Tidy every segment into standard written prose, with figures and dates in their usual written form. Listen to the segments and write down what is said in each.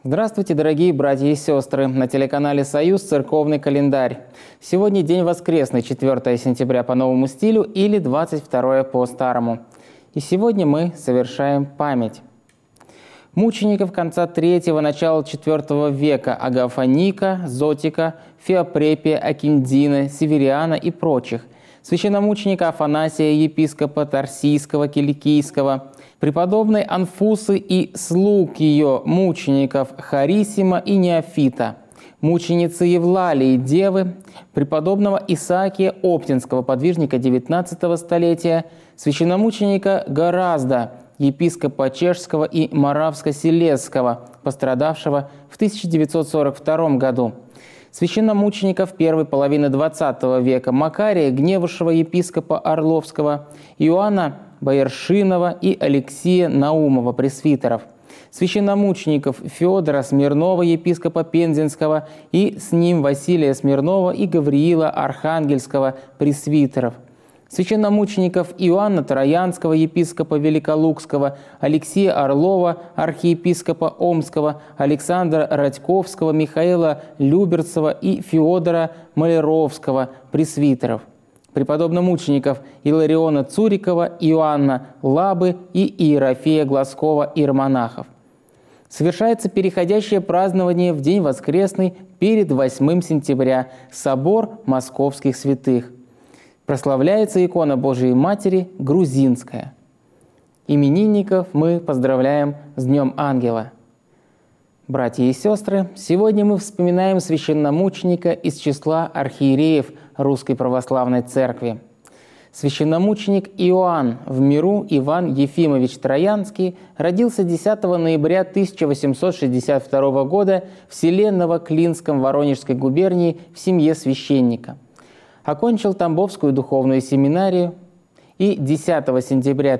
Здравствуйте, дорогие братья и сестры! На телеканале «Союз» церковный календарь. Сегодня день воскресный, 4 сентября по новому стилю или 22 по старому. И сегодня мы совершаем память мучеников конца III – начала IV века Агафоника, Зотика, Феопрепия, Акиндина, Севериана и прочих, священномученика Афанасия, епископа Тарсийского, Киликийского, преподобной Анфусы и слуг ее мучеников Харисима и Неофита, мученицы Евлалии Девы, преподобного Исаакия Оптинского, подвижника XIX столетия, священномученика Горазда, епископа Чешского и Моравско-Силезского, пострадавшего в 1942 году, священномучеников первой половины XX века Макария Гневушева, епископа Орловского, Иоанна Бояршинова и Алексея Наумова, пресвитеров, священномучеников Федора Смирнова, епископа Пензенского, и с ним Василия Смирнова и Гавриила Архангельского, пресвитеров, священномучеников Иоанна Троянского, епископа Великолукского, Алексея Орлова, архиепископа Омского, Александра Радьковского, Михаила Люберцева и Феодора Малеровского, пресвитеров, преподобномучеников Илариона Цурикова, Иоанна Лабы и Иерофея Глазкова, иеромонахов. Совершается переходящее празднование в день воскресный перед 8 сентября, собор московских святых. Прославляется икона Божией Матери грузинская. Именинников мы поздравляем с Днем Ангела. Братья и сестры, сегодня мы вспоминаем священномученика из числа архиереев Русской Православной Церкви. Священномученик Иоанн в миру Иван Ефимович Троянский родился 10 ноября 1862 года в селе Новоклинском Воронежской губернии в семье священника. Окончил Тамбовскую духовную семинарию и 10 сентября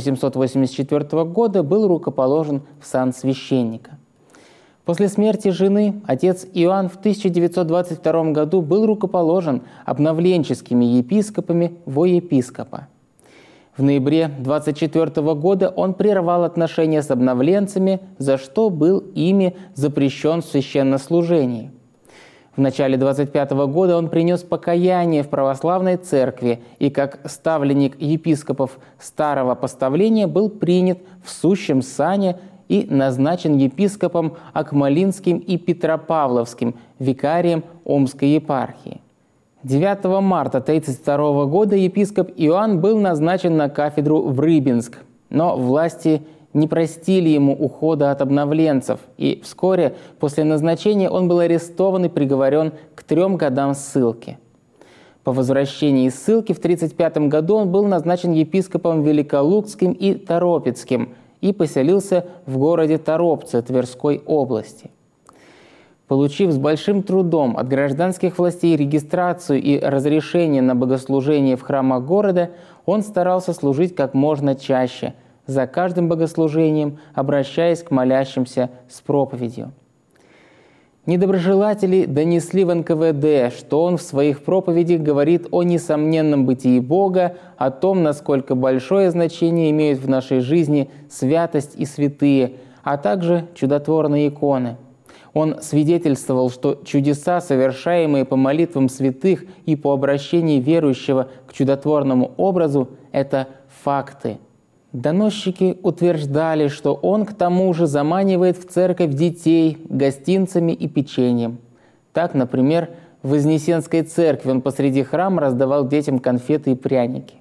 1884 года был рукоположен в сан священника. После смерти жены отец Иоанн в 1922 году был рукоположен обновленческими епископами во епископа. В ноябре 1924 года он прервал отношения с обновленцами, за что был ими запрещен в священнослужении. В начале 1925 года он принес покаяние в православной церкви и как ставленник епископов старого поставления был принят в сущем сане и назначен епископом Акмолинским и Петропавловским, викарием Омской епархии. 9 марта 1932 года епископ Иоанн был назначен на кафедру в Рыбинск, но власти не простили ему ухода от обновленцев, и вскоре после назначения он был арестован и приговорен к 3 годам ссылки. По возвращении из ссылки в 1935 году он был назначен епископом Великолукским и Торопецким и поселился в городе Торопце Тверской области. Получив с большим трудом от гражданских властей регистрацию и разрешение на богослужение в храмах города, он старался служить как можно чаще, за каждым богослужением обращаясь к молящимся с проповедью. Недоброжелатели донесли в НКВД, что он в своих проповедях говорит о несомненном бытии Бога, о том, насколько большое значение имеют в нашей жизни святость и святые, а также чудотворные иконы. Он свидетельствовал, что чудеса, совершаемые по молитвам святых и по обращению верующего к чудотворному образу, это факты. Доносчики утверждали, что он к тому же заманивает в церковь детей гостинцами и печеньем. Так, например, в Вознесенской церкви он посреди храма раздавал детям конфеты и пряники.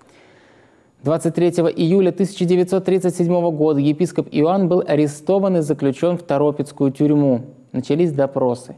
23 июля 1937 года епископ Иоанн был арестован и заключен в Торопецкую тюрьму. Начались допросы.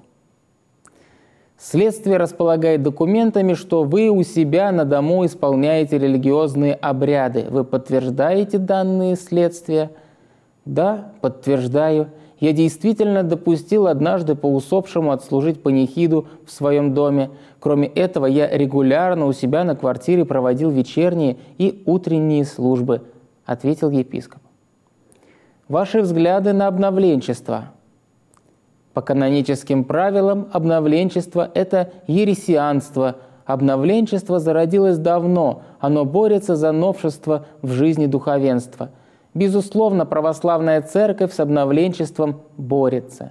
Следствие располагает документами, что вы у себя на дому исполняете религиозные обряды. Вы подтверждаете данные следствия? Да, подтверждаю. Я действительно допустил однажды по усопшему отслужить панихиду в своем доме. Кроме этого, я регулярно у себя на квартире проводил вечерние и утренние службы, ответил епископ. Ваши взгляды на обновленчество. По каноническим правилам обновленчество – это ересианство. Обновленчество зародилось давно, оно борется за новшество в жизни духовенства. Безусловно, православная церковь с обновленчеством борется.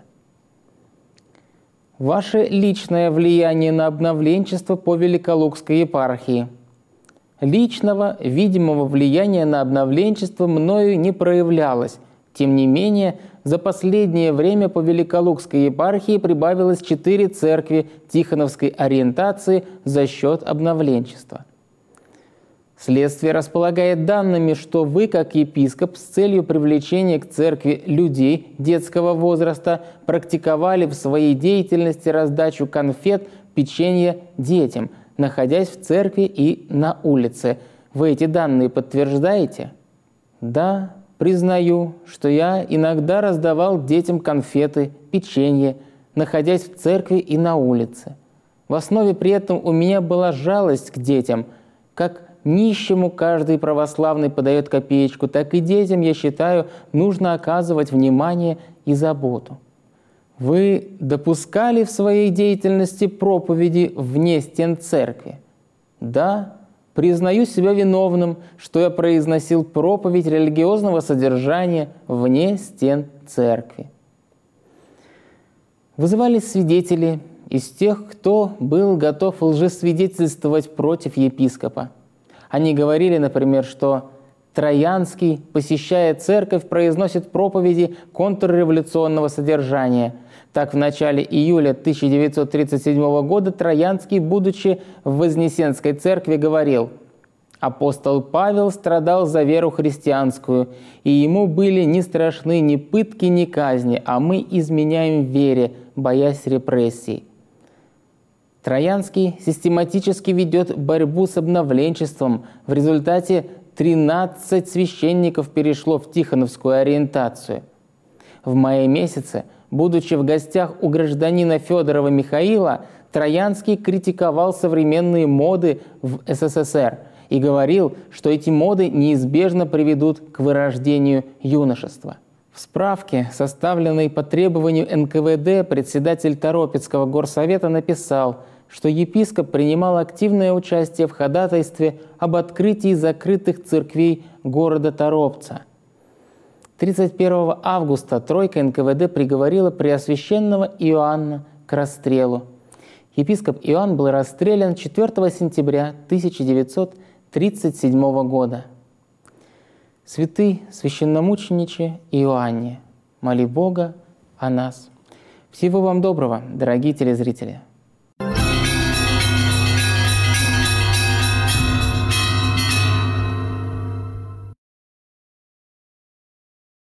Ваше личное влияние на обновленчество по Великолукской епархии. Личного, видимого влияния на обновленчество мною не проявлялось. Тем не менее, за последнее время по Великолукской епархии прибавилось 4 церкви тихоновской ориентации за счет обновленчества. Следствие располагает данными, что вы, как епископ, с целью привлечения к церкви людей детского возраста практиковали в своей деятельности раздачу конфет, печенья детям, находясь в церкви и на улице. Вы эти данные подтверждаете? Да, признаю, что я иногда раздавал детям конфеты, печенье, находясь в церкви и на улице. В основе при этом у меня была жалость к детям. Как нищему каждый православный подает копеечку, так и детям, я считаю, нужно оказывать внимание и заботу. Вы допускали в своей деятельности проповеди вне стен церкви? Да, признаю себя виновным, что я произносил проповедь религиозного содержания вне стен церкви. Вызывались свидетели из тех, кто был готов лжесвидетельствовать против епископа. Они говорили, например, что Троянский, посещая церковь, произносит проповеди контрреволюционного содержания. Так, в начале июля 1937 года Троянский, будучи в Вознесенской церкви, говорил: «Апостол Павел страдал за веру христианскую, и ему были не страшны ни пытки, ни казни, а мы изменяем вере, боясь репрессий». Троянский систематически ведет борьбу с обновленчеством. В результате 13 священников перешло в тихоновскую ориентацию. В мае месяце, будучи в гостях у гражданина Федорова Михаила, Троянский критиковал современные моды в СССР и говорил, что эти моды неизбежно приведут к вырождению юношества. В справке, составленной по требованию НКВД, председатель Торопецкого горсовета написал, что епископ принимал активное участие в ходатайстве об открытии закрытых церквей города Торопца. 31 августа тройка НКВД приговорила Преосвященного Иоанна к расстрелу. Епископ Иоанн был расстрелян 4 сентября 1937 года. Святый священномучениче Иоанне, моли Бога о нас. Всего вам доброго, дорогие телезрители!